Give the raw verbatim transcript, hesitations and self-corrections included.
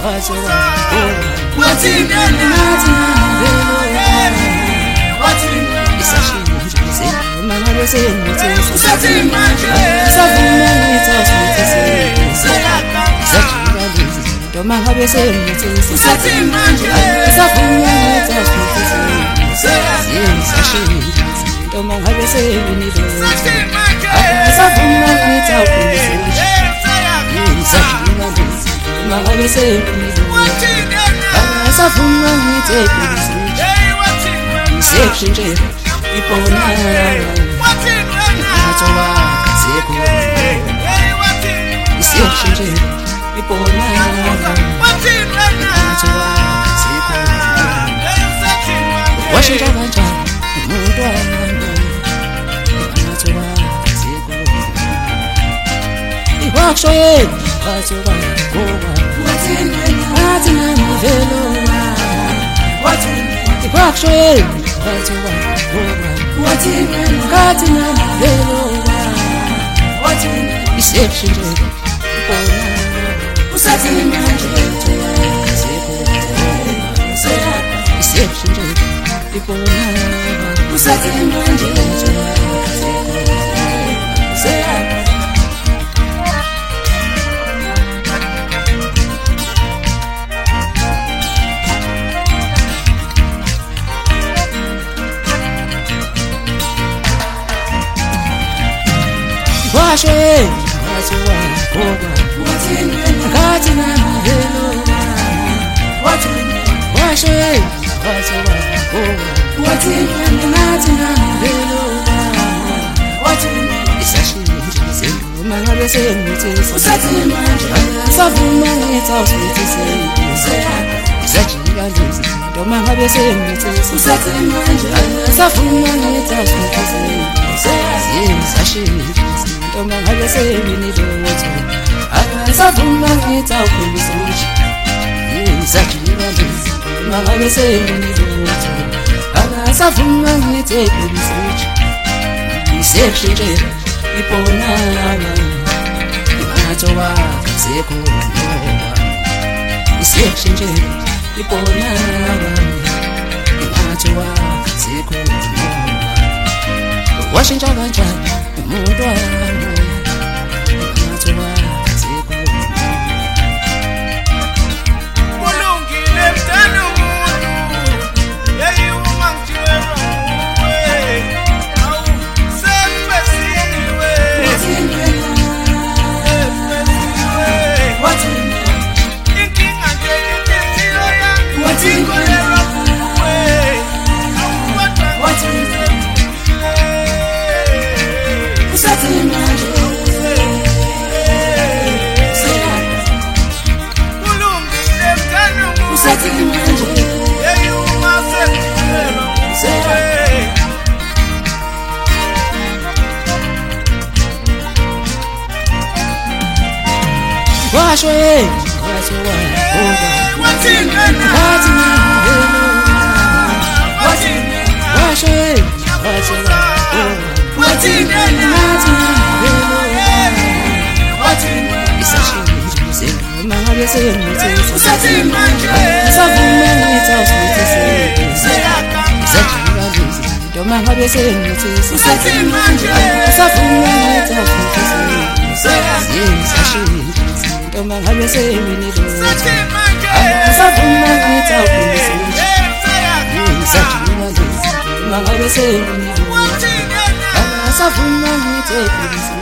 wazowa wathina wathina isashinje mangabe sengithi usathi manje savuma ngithathise seyakha zinto mangabe sengithi usathi manje savuma ngithathise seyakha zinto mangabe sengithi usathi manje savuma ngithathise mangabe sengithi wathina savuma ngithathise isashinje ibona wathina wazowa zikho isashinje ibona wathina wazowa zikho washintsha kanjani umntwana wazowa zikho iwakushoyeni wazowa ngoba wathina mvelo iwakushoyeni wazowa ngoba wathina mvelo isashinje ibona usathi manje isashinje ibona usathi manje seyakha washwe wazowa ngoba wathina mvelo washwe wazowa ngoba wathina mvelo isashinje mangabe sengithi usathi manje savuma ngithathise sajika zinto mangabe sengithi usathi manje savuma ngithathise sashinje zinto mangabe sengithi savuma ngithathise sajika zinto mangabe sengithi savuma ngithathise isashinje ibona wazowa zikho isashinje ibona wazowa zikho washintsha kanjani umntwana wazowa zikho kulungile mntana umuntu yeyi uma ngithiwe nguwe awu sembesiwe inkinga nje inhliziyo yami ingolelwa kuwe awu kodwa usathi manje kulungile mntana umuntu usathi manje yeyi uma sengithiwe nguwe washwe wazowa ngoba wathina wathina mvelo washwe wazowa ngoba wathina mvelo isashinje mangabe sengithi usathi manje savuma ngithathise seyakha sajika zinto mangabe sengithi usathi manje savuma ngithathise seyakha isashinje zinto mangabe sengithi usathi manje savuma ngithathise seyakha sajika zinto mangabe sengithi wathina savuma ngithathise